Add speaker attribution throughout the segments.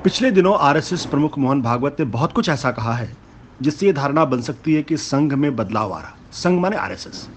Speaker 1: पिछले दिनों आरएसएस प्रमुख मोहन भागवत ने बहुत कुछ ऐसा कहा है जिससे ये धारणा बन सकती है कि संघ में बदलाव आ रहा। संघ माने आरएसएस।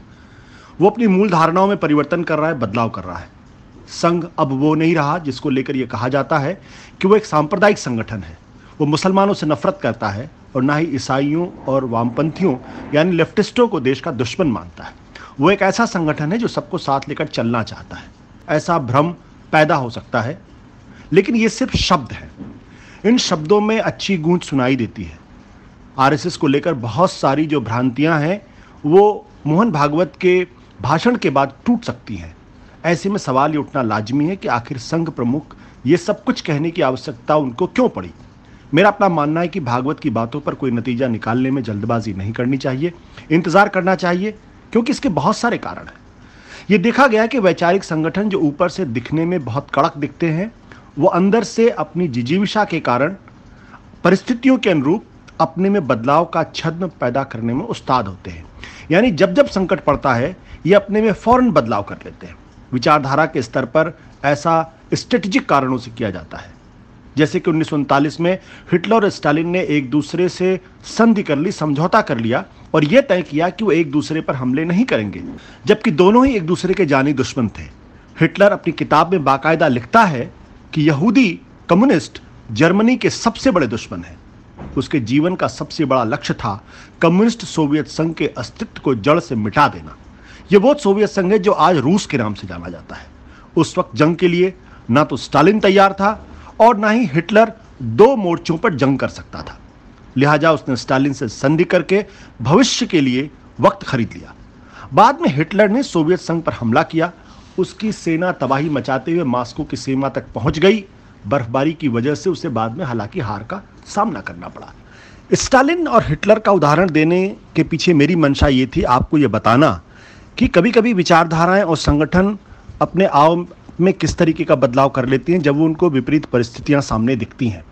Speaker 1: वो अपनी मूल धारणाओं में परिवर्तन कर रहा है, बदलाव कर रहा है। संघ अब वो नहीं रहा जिसको लेकर यह कहा जाता है कि वो एक सांप्रदायिक संगठन है। वो मुसलमानों से नफरत करता है और ना ही ईसाइयों और वामपंथियों यानी लेफ्टिस्टों को देश का दुश्मन मानता है। वो एक ऐसा संगठन है जो सबको साथ लेकर चलना चाहता है। ऐसा भ्रम पैदा हो सकता है, लेकिन ये सिर्फ शब्द है। इन शब्दों में अच्छी गूंज सुनाई देती है। आरएसएस को लेकर बहुत सारी जो भ्रांतियां हैं वो मोहन भागवत के भाषण के बाद टूट सकती हैं। ऐसे में सवाल ये उठना लाजमी है कि आखिर संघ प्रमुख ये सब कुछ कहने की आवश्यकता उनको क्यों पड़ी। मेरा अपना मानना है कि भागवत की बातों पर कोई नतीजा निकालने में जल्दबाजी नहीं करनी चाहिए, इंतजार करना चाहिए, क्योंकि इसके बहुत सारे कारण हैं। ये देखा गया कि वैचारिक संगठन जो ऊपर से दिखने में बहुत कड़क दिखते हैं, वो अंदर से अपनी जिजीविषा के कारण परिस्थितियों के अनुरूप अपने में बदलाव का छद्म पैदा करने में उस्ताद होते हैं। यानी जब जब संकट पड़ता है ये अपने में फौरन बदलाव कर लेते हैं। विचारधारा के स्तर पर ऐसा स्ट्रेटेजिक कारणों से किया जाता है। जैसे कि 1939 में हिटलर और स्टालिन ने एक दूसरे से संधि कर ली, समझौता कर लिया और यह तय किया कि वो एक दूसरे पर हमले नहीं करेंगे, जबकि दोनों ही एक दूसरे के जानी दुश्मन थे। हिटलर अपनी किताब में बाकायदा लिखता है कि यहूदी कम्युनिस्ट जर्मनी के सबसे बड़े दुश्मन हैं। उसके जीवन का सबसे बड़ा लक्ष्य था कम्युनिस्ट सोवियत संघ के अस्तित्व को जड़ से मिटा देना। यह वो सोवियत संघ है जो आज रूस के नाम से जाना जाता है। उस वक्त जंग के लिए ना तो स्टालिन तैयार था और ना ही हिटलर दो मोर्चों पर जंग कर सकता था। लिहाजा उसने स्टालिन से संधि करके भविष्य के लिए वक्त खरीद लिया। बाद में हिटलर ने सोवियत संघ पर हमला किया। उसकी सेना तबाही मचाते हुए मॉस्को की सीमा तक पहुंच गई। बर्फबारी की वजह से उसे बाद में हालांकि हार का सामना करना पड़ा। स्टालिन और हिटलर का उदाहरण देने के पीछे मेरी मंशा ये थी आपको ये बताना कि कभी कभी विचारधाराएं और संगठन अपने आओ में किस तरीके का बदलाव कर लेती हैं जब वो उनको विपरीत परिस्थितियां सामने दिखती हैं।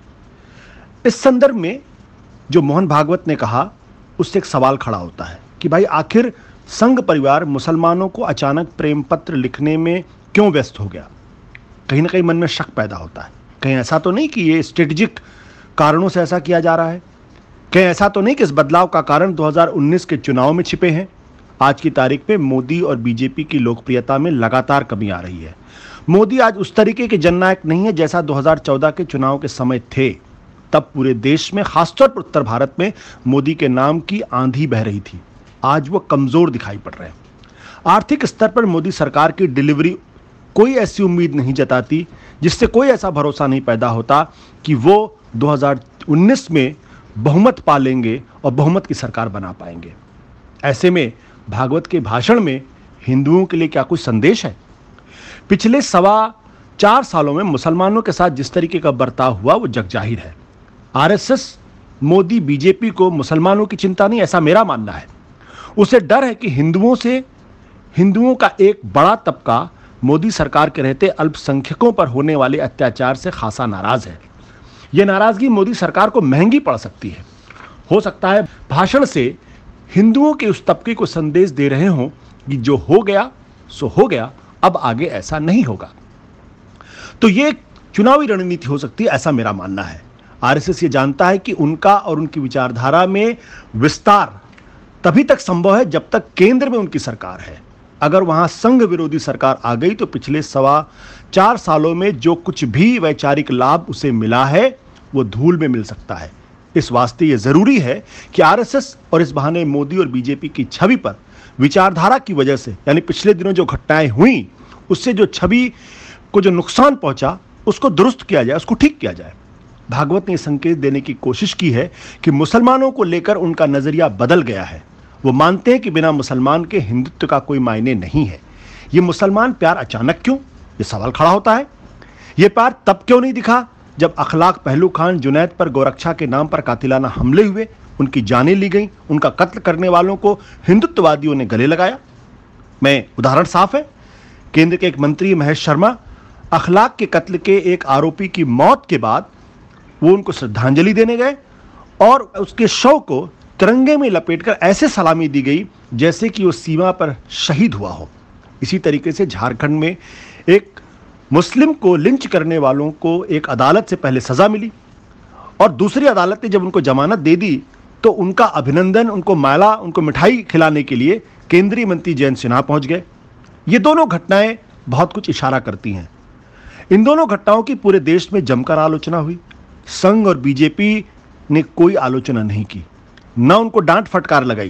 Speaker 1: इस संदर्भ में जो मोहन भागवत ने कहा उससे एक सवाल खड़ा होता है कि भाई आखिर संघ परिवार मुसलमानों को अचानक प्रेम पत्र लिखने में क्यों व्यस्त हो गया। कहीं ना कहीं मन में शक पैदा होता है। कहीं ऐसा तो नहीं कि ये स्ट्रेटेजिक कारणों से ऐसा किया जा रहा है। कहीं ऐसा तो नहीं कि इस बदलाव का कारण 2019 के चुनाव में छिपे हैं। आज की तारीख में मोदी और बीजेपी की लोकप्रियता में लगातार कमी आ रही है। मोदी आज उस तरीके के जननायक नहीं है जैसा 2014 के चुनाव के समय थे। तब पूरे देश में, खासतौर पर उत्तर भारत में, मोदी के नाम की आंधी बह रही थी। आज वो कमजोर दिखाई पड़ रहे हैं। आर्थिक स्तर पर मोदी सरकार की डिलीवरी कोई ऐसी उम्मीद नहीं जताती, जिससे कोई ऐसा भरोसा नहीं पैदा होता कि वो 2019 में बहुमत पा लेंगे और बहुमत की सरकार बना पाएंगे। ऐसे में भागवत के भाषण में हिंदुओं के लिए क्या कुछ संदेश है? पिछले 4.25 सालों में मुसलमानों के साथ जिस तरीके का बर्ताव हुआ वो जगजाहिर है। आरएसएस, मोदी, बीजेपी को मुसलमानों की चिंता नहीं, ऐसा मेरा मानना है। उसे डर है कि हिंदुओं का एक बड़ा तबका मोदी सरकार के रहते अल्पसंख्यकों पर होने वाले अत्याचार से खासा नाराज है। यह नाराजगी मोदी सरकार को महंगी पड़ सकती है। हो सकता है भाषण से हिंदुओं के उस तबके को संदेश दे रहे हों कि जो हो गया सो हो गया, अब आगे ऐसा नहीं होगा। तो यह एक चुनावी रणनीति हो सकती है, ऐसा मेरा मानना है। आरएसएस ये जानता है कि उनका और उनकी विचारधारा में विस्तार तभी तक संभव है जब तक केंद्र में उनकी सरकार है। अगर वहां संघ विरोधी सरकार आ गई तो पिछले 4.25 सालों में जो कुछ भी वैचारिक लाभ उसे मिला है वो धूल में मिल सकता है। इस वास्ते ये जरूरी है कि आरएसएस और इस बहाने मोदी और बीजेपी की छवि पर विचारधारा की वजह से, यानी पिछले दिनों जो घटनाएं हुई उससे जो छवि को जो नुकसान पहुंचा उसको दुरुस्त किया जाए, उसको ठीक किया जाए। भागवत ने संकेत देने की कोशिश की है कि मुसलमानों को लेकर उनका नजरिया बदल गया है। वो मानते हैं कि बिना मुसलमान के हिंदुत्व का कोई मायने नहीं है। ये मुसलमान प्यार अचानक क्यों, ये सवाल खड़ा होता है। ये प्यार तब क्यों नहीं दिखा जब अखलाक पहलू खान जुनैद पर गोरक्षा के नाम पर कातिलाना हमले हुए, उनकी जानें ली गई, उनका कत्ल करने वालों को हिंदुत्ववादियों ने गले लगाया। उदाहरण साफ है। केंद्र के एक मंत्री महेश शर्मा अखलाक के कत्ल के एक आरोपी की मौत के बाद वो उनको श्रद्धांजलि देने गए और उसके शव को तिरंगे में लपेटकर ऐसे सलामी दी गई जैसे कि वो सीमा पर शहीद हुआ हो। इसी तरीके से झारखंड में एक मुस्लिम को लिंच करने वालों को एक अदालत से पहले सजा मिली, और दूसरी अदालत ने जब उनको जमानत दे दी तो उनका अभिनंदन, उनको माला, उनको मिठाई खिलाने के लिए केंद्रीय मंत्री जयंत सिन्हा पहुंच गए। ये दोनों घटनाएं बहुत कुछ इशारा करती हैं। इन दोनों घटनाओं की पूरे देश में जमकर आलोचना हुई। संघ और बीजेपी ने कोई आलोचना नहीं की, न उनको डांट फटकार लगाई।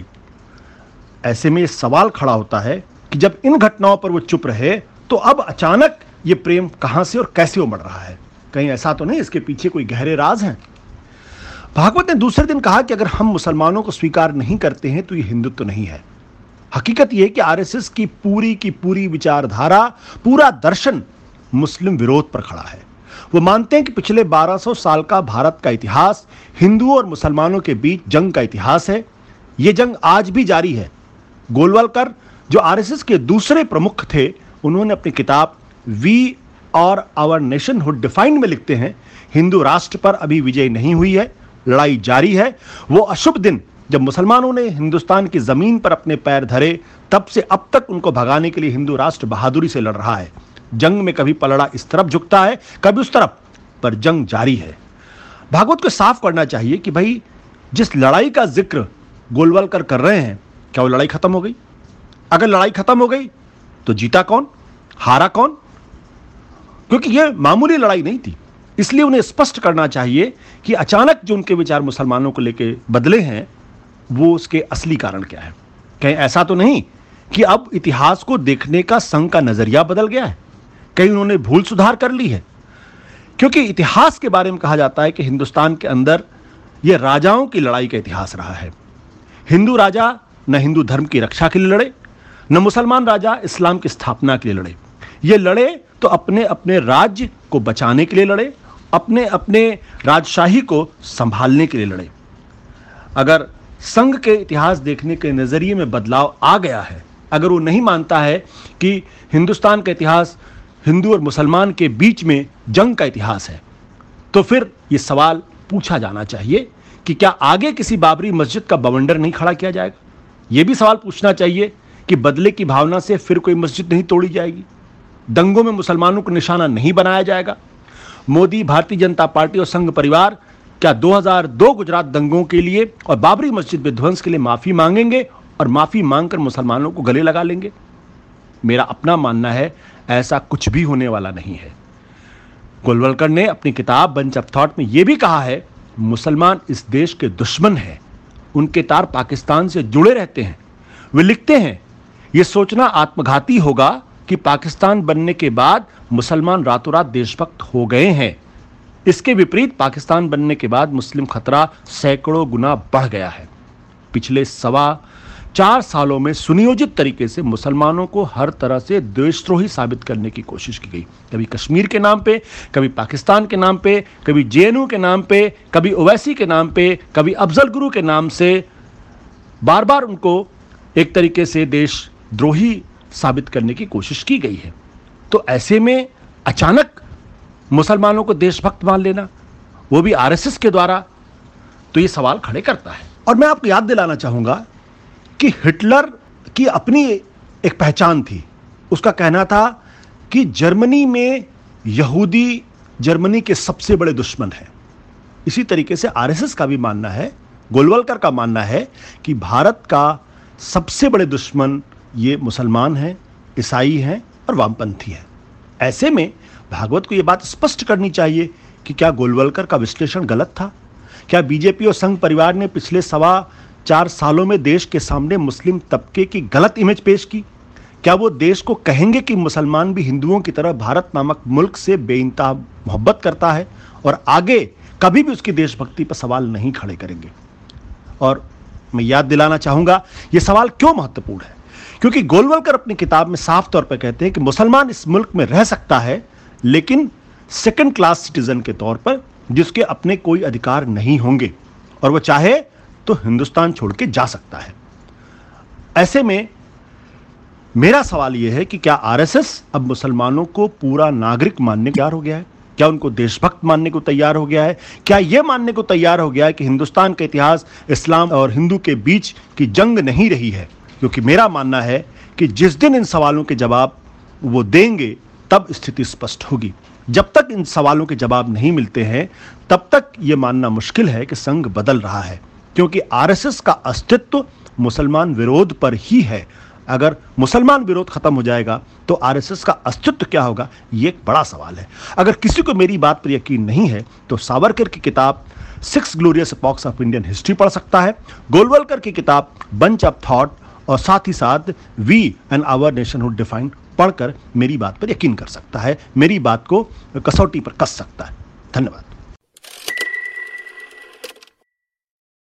Speaker 1: ऐसे में सवाल खड़ा होता है कि जब इन घटनाओं पर वो चुप रहे तो अब अचानक ये प्रेम कहां से और कैसे उमड़ रहा है? कहीं ऐसा तो नहीं इसके पीछे कोई गहरे राज हैं? भागवत ने दूसरे दिन कहा कि अगर हम मुसलमानों को स्वीकार नहीं करते हैं तो ये हिंदुत्व नहीं है। हकीकत यह है कि आरएसएस की पूरी विचारधारा, पूरा दर्शन मुस्लिम विरोध पर खड़ा है। वो मानते हैं कि पिछले 1200 साल का भारत का इतिहास हिंदुओं और मुसलमानों के बीच जंग का इतिहास है। यह जंग आज भी जारी है। गोलवलकर, जो आरएसएस के दूसरे प्रमुख थे, उन्होंने अपनी किताब वी और आवर नेशनहुड डिफाइंड में लिखते हैं, हिंदू राष्ट्र पर अभी विजय नहीं हुई है, लड़ाई जारी है। वो अशुभ दिन जब मुसलमानों ने हिंदुस्तान की जमीन पर अपने पैर धरे, तब से अब तक उनको भगाने के लिए हिंदू राष्ट्र बहादुरी से लड़ रहा है। जंग में कभी पलड़ा इस तरफ झुकता है, कभी उस तरफ, पर जंग जारी है। भागवत को साफ करना चाहिए कि भाई जिस लड़ाई का जिक्र गोलवलकर कर रहे हैं, क्या वो लड़ाई खत्म हो गई? अगर लड़ाई खत्म हो गई तो जीता कौन, हारा कौन? क्योंकि यह मामूली लड़ाई नहीं थी। इसलिए उन्हें स्पष्ट करना चाहिए कि अचानक जो उनके विचार मुसलमानों को लेकर बदले हैं, वो उसके असली कारण क्या है। कहीं ऐसा तो नहीं कि अब इतिहास को देखने का संघ का नजरिया बदल गया है? कहीं उन्होंने भूल सुधार कर ली है? क्योंकि इतिहास के बारे में कहा जाता है कि हिंदुस्तान के अंदर यह राजाओं की लड़ाई का इतिहास रहा है। हिंदू राजा न हिंदू धर्म की रक्षा के लिए लड़े, न मुसलमान राजा इस्लाम की स्थापना के लिए लड़े। ये लड़े तो अपने अपने राज्य को बचाने के लिए लड़े, अपने अपने राजशाही को संभालने के लिए लड़े। अगर संघ के इतिहास देखने के नजरिए में बदलाव आ गया है, अगर वो नहीं मानता है कि हिंदुस्तान का इतिहास हिंदू और मुसलमान के बीच में जंग का इतिहास है, तो फिर ये सवाल पूछा जाना चाहिए कि क्या आगे किसी बाबरी मस्जिद का बवंडर नहीं खड़ा किया जाएगा? यह भी सवाल पूछना चाहिए कि बदले की भावना से फिर कोई मस्जिद नहीं तोड़ी जाएगी? दंगों में मुसलमानों को निशाना नहीं बनाया जाएगा? मोदी, भारतीय जनता पार्टी और संघ परिवार क्या 2002 गुजरात दंगों के लिए और बाबरी मस्जिद विध्वंस के लिए माफी मांगेंगे और माफी मांगकर मुसलमानों को गले लगा लेंगे? मेरा अपना मानना है ऐसा कुछ भी होने वाला नहीं है। गोलवलकर ने अपनी किताब बंच ऑफ थॉट में यह भी कहा है, मुसलमान इस देश के दुश्मन हैं, उनके तार पाकिस्तान से जुड़े रहते हैं। वे लिखते हैं, यह सोचना आत्मघाती होगा कि पाकिस्तान बनने के बाद मुसलमान रातों रात देशभक्त हो गए हैं। इसके विपरीत पाकिस्तान बनने के बाद मुस्लिम खतरा सैकड़ों गुना बढ़ गया है। पिछले 4.25 सालों में सुनियोजित तरीके से मुसलमानों को हर तरह से देशद्रोही साबित करने की कोशिश की गई। कभी कश्मीर के नाम पे, कभी पाकिस्तान के नाम पे, कभी जेएनयू के नाम पे, कभी ओवैसी के नाम पे, कभी अफजल गुरु के नाम से बार बार उनको एक तरीके से देशद्रोही साबित करने की कोशिश की गई है। तो ऐसे में अचानक मुसलमानों को देशभक्त मान लेना, वो भी आरएसएस के द्वारा, तो ये सवाल खड़े करता है। और मैं आपको याद दिलाना चाहूंगा कि हिटलर की अपनी एक पहचान थी। उसका कहना था कि जर्मनी में यहूदी जर्मनी के सबसे बड़े दुश्मन हैं। इसी तरीके से आरएसएस का भी मानना है, गोलवलकर का मानना है कि भारत का सबसे बड़े दुश्मन ये मुसलमान हैं, ईसाई हैं और वामपंथी हैं। ऐसे में भागवत को यह बात स्पष्ट करनी चाहिए कि क्या गोलवलकर का विश्लेषण गलत था? क्या बीजेपी और संघ परिवार ने पिछले 4.25 सालों में देश के सामने मुस्लिम तबके की गलत इमेज पेश की? क्या वो देश को कहेंगे कि मुसलमान भी हिंदुओं की तरह भारत नामक मुल्क से बेइंतहा मोहब्बत करता है और आगे कभी भी उसकी देशभक्ति पर सवाल नहीं खड़े करेंगे? और मैं याद दिलाना चाहूंगा यह सवाल क्यों महत्वपूर्ण है, क्योंकि गोलवलकर अपनी किताब में साफ तौर पर कहते हैं कि मुसलमान इस मुल्क में रह सकता है, लेकिन सेकंड क्लास सिटीजन के तौर पर, जिसके अपने कोई अधिकार नहीं होंगे, और वो चाहे तो हिंदुस्तान छोड़ के जा सकता है। ऐसे में मेरा सवाल यह है कि क्या आरएसएस अब मुसलमानों को पूरा नागरिक मानने को तैयार हो गया है? क्या उनको देशभक्त मानने को तैयार हो गया है? क्या यह मानने को तैयार हो गया है कि हिंदुस्तान का इतिहास इस्लाम और हिंदू के बीच की जंग नहीं रही है? क्योंकि मेरा मानना है कि जिस दिन इन सवालों के जवाब वो देंगे, तब स्थिति स्पष्ट होगी। जब तक इन सवालों के जवाब नहीं मिलते हैं तब तक यह मानना मुश्किल है कि संघ बदल रहा है, क्योंकि आरएसएस का अस्तित्व मुसलमान विरोध पर ही है। अगर मुसलमान विरोध खत्म हो जाएगा तो आरएसएस का अस्तित्व क्या होगा, यह एक बड़ा सवाल है। अगर किसी को मेरी बात पर यकीन नहीं है तो सावरकर की किताब 6 glorious epochs of Indian history पढ़ सकता है, गोलवलकर की किताब बंच ऑफ थॉट और साथ ही साथ we and our nationhood defined पढ़कर मेरी बात पर यकीन कर सकता है, मेरी बात को कसौटी पर कस सकता है। धन्यवाद।